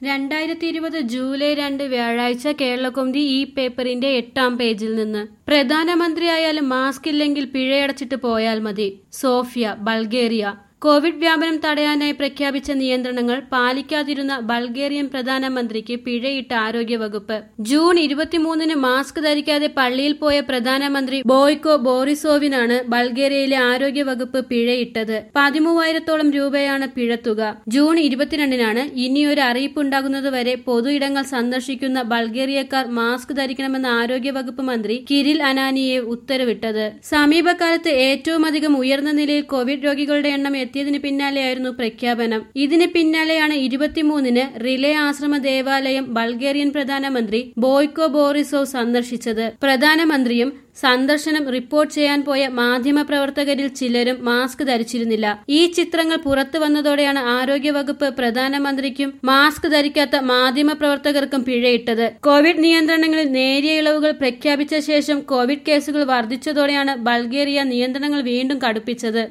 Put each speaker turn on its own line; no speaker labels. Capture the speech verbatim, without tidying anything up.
രണ്ടായിരത്തി ഇരുപത് ജൂലൈ രണ്ട് വ്യാഴാഴ്ച കേരളകൗമുദി ഈ പേപ്പറിന്റെ എട്ടാം പേജിൽ നിന്ന് പ്രധാനമന്ത്രിയായാലും മാസ്ക് ഇല്ലെങ്കിൽ പിഴയടച്ചിട്ട് പോയാൽ മതി. Sophia, Bulgaria. കോവിഡ് വ്യാപനം തടയാനായി പ്രഖ്യാപിച്ച നിയന്ത്രണങ്ങൾ പാലിക്കാതിരുന്ന ബൾഗേറിയൻ പ്രധാനമന്ത്രിക്ക് പിഴയിട്ട ആരോഗ്യവകുപ്പ്. ജൂൺ ഇരുപത്തിമൂന്നിന് മാസ്ക് ധരിക്കാതെ പള്ളിയിൽ പോയ പ്രധാനമന്ത്രി ബോയ്കോ ബോറിസോവിനാണ് ബൾഗേറിയയിലെ ആരോഗ്യവകുപ്പ് പിഴയിട്ടത്. പതിമൂവായിരത്തോളം രൂപയാണ് പിഴത്തുക. ജൂൺ ഇരുപത്തിരണ്ടിനാണ് ഇനിയൊരു അറിയിപ്പുണ്ടാകുന്നതുവരെ പൊതു ഇടങ്ങൾ സന്ദർശിക്കുന്ന ബൾഗേറിയക്കാർ മാസ്ക് ധരിക്കണമെന്ന ആരോഗ്യവകുപ്പ് മന്ത്രി കിരിൽ അനാനിയേവ് ഉത്തരവിട്ടത്. സമീപകാലത്ത് ഏറ്റവുമധികം ഉയർന്ന നിലയിൽ കോവിഡ് രോഗികളുടെ എണ്ണം എത്തിയതിന് പിന്നാലെയായിരുന്നു പ്രഖ്യാപനം. ഇതിന് പിന്നാലെയാണ് ഇരുപത്തിമൂന്നിന് റിലേ ആശ്രമ ദേവാലയം ബൾഗേറിയൻ പ്രധാനമന്ത്രി ബോയ്കോ ബോറിസോവ് സന്ദർശിച്ചത്. പ്രധാനമന്ത്രിയും സന്ദർശനം റിപ്പോർട്ട് ചെയ്യാൻ പോയ മാധ്യമപ്രവർത്തകരിൽ ചിലരും മാസ്ക് ധരിച്ചിരുന്നില്ല. ഈ ചിത്രങ്ങൾ പുറത്തു വന്നതോടെയാണ് ആരോഗ്യവകുപ്പ് പ്രധാനമന്ത്രിക്കും മാസ്ക് ധരിക്കാത്ത മാധ്യമപ്രവർത്തകർക്കും പിഴയിട്ടത്. കോവിഡ് നിയന്ത്രണങ്ങളിൽ നേരിയ ഇളവുകൾ പ്രഖ്യാപിച്ച ശേഷം കോവിഡ് കേസുകൾ വർദ്ധിച്ചതോടെയാണ് ബൾഗേറിയ നിയന്ത്രണങ്ങൾ വീണ്ടും കടുപ്പിച്ചത്.